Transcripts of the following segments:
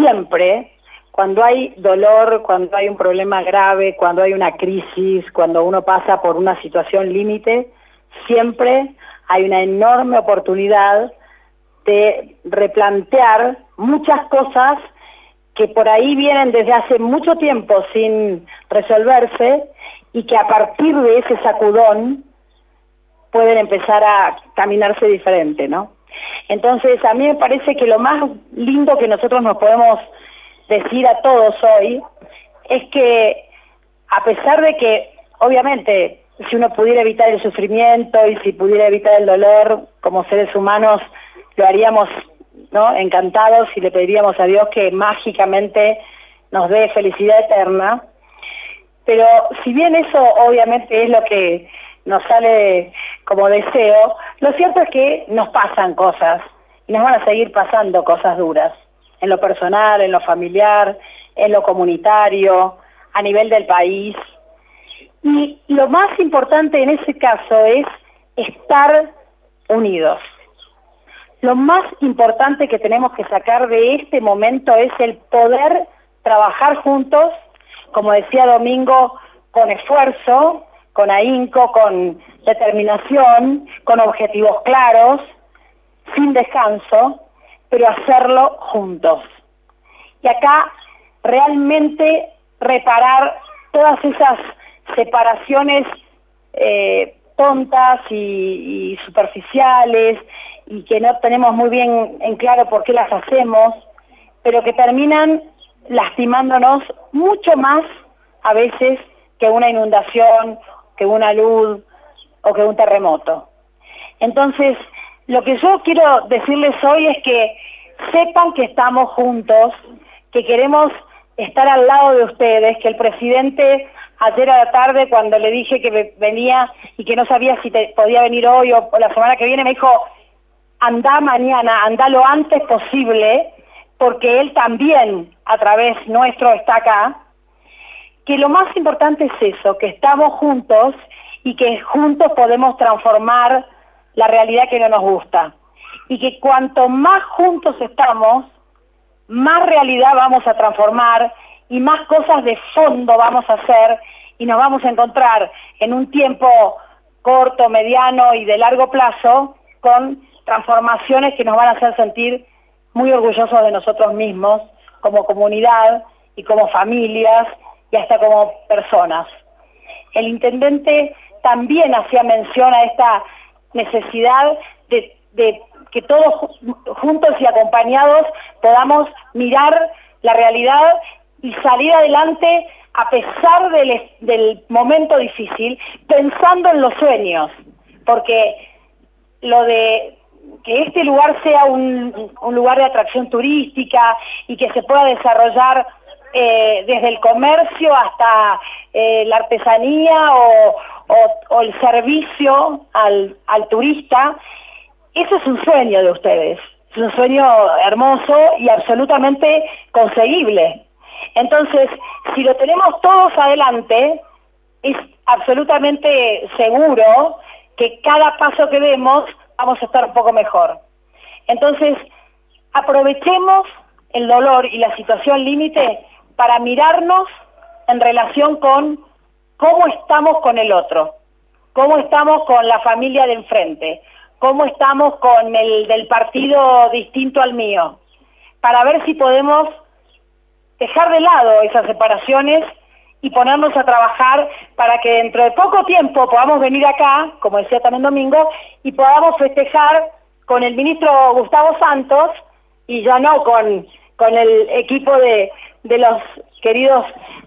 siempre, cuando hay dolor, cuando hay un problema grave, cuando hay una crisis, cuando uno pasa por una situación límite, siempre hay una enorme oportunidad de replantear muchas cosas que por ahí vienen desde hace mucho tiempo sin resolverse y que a partir de ese sacudón pueden empezar a caminarse diferente, ¿no? Entonces, a mí me parece que lo más lindo que nosotros nos podemos decir a todos hoy es que, a pesar de que, obviamente, si uno pudiera evitar el sufrimiento y si pudiera evitar el dolor, como seres humanos, lo haríamos, ¿no?, encantados, y le pediríamos a Dios que mágicamente nos dé felicidad eterna. Pero si bien eso obviamente es lo que nos sale como deseo, lo cierto es que nos pasan cosas y nos van a seguir pasando cosas duras, en lo personal, en lo familiar, en lo comunitario, a nivel del país. Y lo más importante en ese caso es estar unidos. Lo más importante que tenemos que sacar de este momento es el poder trabajar juntos, como decía Domingo, con esfuerzo, con ahínco, con determinación, con objetivos claros, sin descanso, pero hacerlo juntos. Y acá realmente reparar todas esas separaciones tontas y superficiales, y que no tenemos muy bien en claro por qué las hacemos, pero que terminan lastimándonos mucho más a veces que una inundación, que una luz o que un terremoto. Entonces, lo que yo quiero decirles hoy es que sepan que estamos juntos, que queremos estar al lado de ustedes, que el presidente ayer a la tarde, cuando le dije que venía y que no sabía si podía venir hoy o la semana que viene, me dijo: anda mañana, anda lo antes posible, porque él también a través nuestro está acá. Que lo más importante es eso, que estamos juntos y que juntos podemos transformar la realidad que no nos gusta. Y que cuanto más juntos estamos, más realidad vamos a transformar y más cosas de fondo vamos a hacer, y nos vamos a encontrar en un tiempo corto, mediano y de largo plazo con transformaciones que nos van a hacer sentir muy orgullosos de nosotros mismos, como comunidad y como familias y hasta como personas. El intendente también hacía mención a esta necesidad de que todos juntos y acompañados podamos mirar la realidad y salir adelante a pesar del momento difícil, pensando en los sueños, porque lo de que este lugar sea un lugar de atracción turística y que se pueda desarrollar desde el comercio hasta la artesanía o el servicio al turista, eso es un sueño de ustedes, es un sueño hermoso y absolutamente conseguible. Entonces, si lo tenemos todos adelante, es absolutamente seguro que cada paso que demos vamos a estar un poco mejor. Entonces, aprovechemos el dolor y la situación límite para mirarnos en relación con cómo estamos con el otro, cómo estamos con la familia de enfrente, cómo estamos con el del partido distinto al mío, para ver si podemos dejar de lado esas separaciones y ponernos a trabajar para que dentro de poco tiempo podamos venir acá, como decía también Domingo, y podamos festejar con el ministro Gustavo Santos, y ya no con el equipo de los queridos,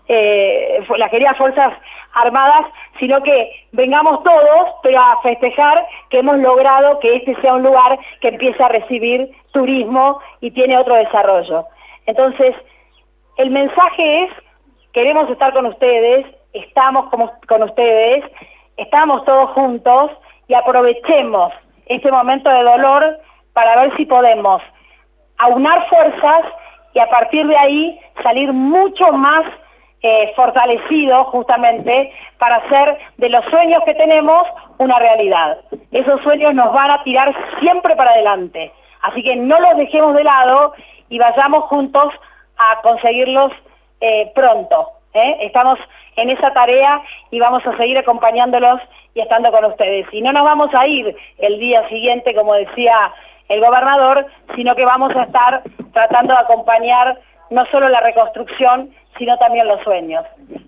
las queridas Fuerzas Armadas, sino que vengamos todos, pero a festejar que hemos logrado que este sea un lugar que empiece a recibir turismo y tiene otro desarrollo. Entonces, el mensaje es: queremos estar con ustedes, estamos con ustedes, estamos todos juntos, y aprovechemos este momento de dolor para ver si podemos aunar fuerzas y a partir de ahí salir mucho más fortalecidos, justamente para hacer de los sueños que tenemos una realidad. Esos sueños nos van a tirar siempre para adelante, así que no los dejemos de lado y vayamos juntos a conseguirlos pronto. Estamos en esa tarea y vamos a seguir acompañándolos y estando con ustedes. Y no nos vamos a ir el día siguiente, como decía el gobernador, sino que vamos a estar tratando de acompañar no solo la reconstrucción, sino también los sueños.